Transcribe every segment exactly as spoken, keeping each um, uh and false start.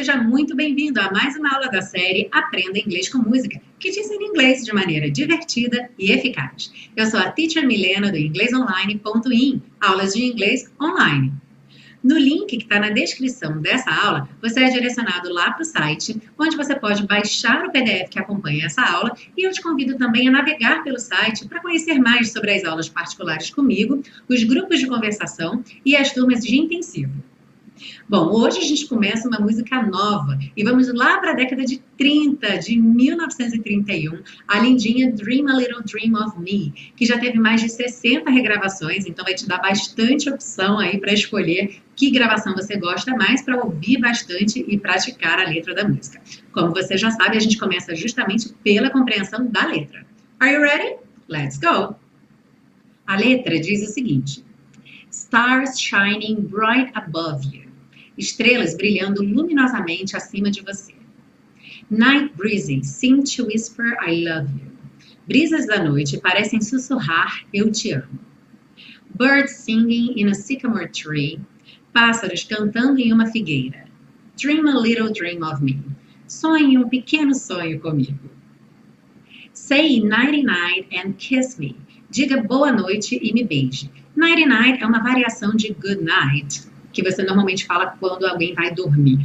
seja muito bem-vindo a mais uma aula da série Aprenda Inglês com Música, que te ensina inglês de maneira divertida e eficaz. Eu sou a Teacher Milena do inglês online ponto in, aulas de inglês online. No link que está na descrição dessa aula, você é direcionado lá para o site, onde você pode baixar o P D F que acompanha essa aula, e eu te convido também a navegar pelo site para conhecer mais sobre as aulas particulares comigo, os grupos de conversação e as turmas de intensivo. Bom, hoje a gente começa uma música nova e vamos lá para a década de trinta, de mil novecentos e trinta e um, a lindinha Dream a Little Dream of Me, que já teve mais de sessenta regravações, então vai te dar bastante opção aí para escolher que gravação você gosta mais para ouvir bastante e praticar a letra da música. Como você já sabe, a gente começa justamente pela compreensão da letra. Are you ready? Let's go! A letra diz o seguinte: Stars shining bright above you. Estrelas brilhando luminosamente acima de você. Night breezes seem to whisper I love you. Brisas da noite parecem sussurrar eu te amo. Birds singing in a sycamore tree. Pássaros cantando em uma figueira. Dream a little dream of me. Sonhe um pequeno sonho comigo. Say nighty night and kiss me. Diga boa noite e me beije. Nighty night é uma variação de good night, que você normalmente fala quando alguém vai dormir.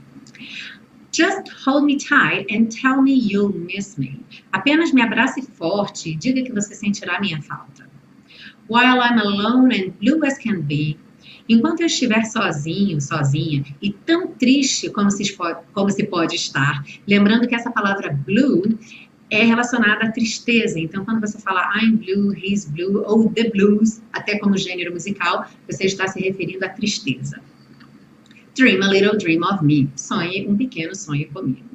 Just hold me tight and tell me you'll miss me. Apenas me abrace forte e diga que você sentirá minha falta. While I'm alone and blue as can be. Enquanto eu estiver sozinho, sozinha, e tão triste como se, como se pode estar, lembrando que essa palavra blue é relacionada à tristeza. Então, quando você fala I'm blue, he's blue, ou the blues, até como gênero musical, você está se referindo à tristeza. Dream a little dream of me. Sonhe um pequeno sonho comigo.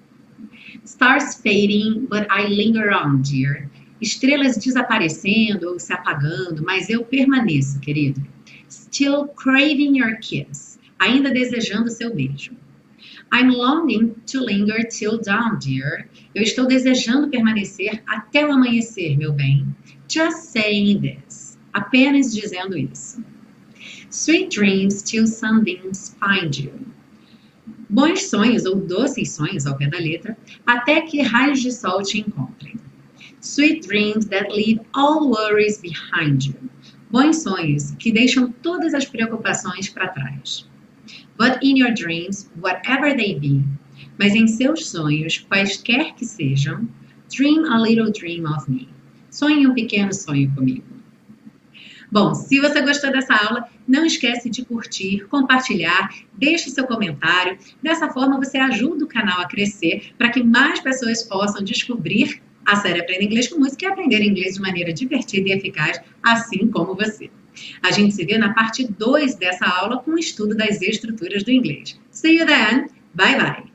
Stars fading, but I linger on, dear. Estrelas desaparecendo ou se apagando, mas eu permaneço, querido. Still craving your kiss. Ainda desejando seu beijo. I'm longing to linger till dawn, dear. Eu estou desejando permanecer até o amanhecer, meu bem. Just saying this. Apenas dizendo isso. Sweet dreams till sunbeams find you. Bons sonhos ou doces sonhos, ao pé da letra, até que raios de sol te encontrem. Sweet dreams that leave all worries behind you. Bons sonhos que deixam todas as preocupações para trás. But in your dreams, whatever they be, mas em seus sonhos, quaisquer que sejam, dream a little dream of me. Sonhe um pequeno sonho comigo. Bom, se você gostou dessa aula, não esquece de curtir, compartilhar, deixe seu comentário. Dessa forma você ajuda o canal a crescer para que mais pessoas possam descobrir a série Aprenda Inglês com Música e aprender inglês de maneira divertida e eficaz, assim como você. A gente se vê na parte dois dessa aula com o estudo das estruturas do inglês. See you then. Bye bye.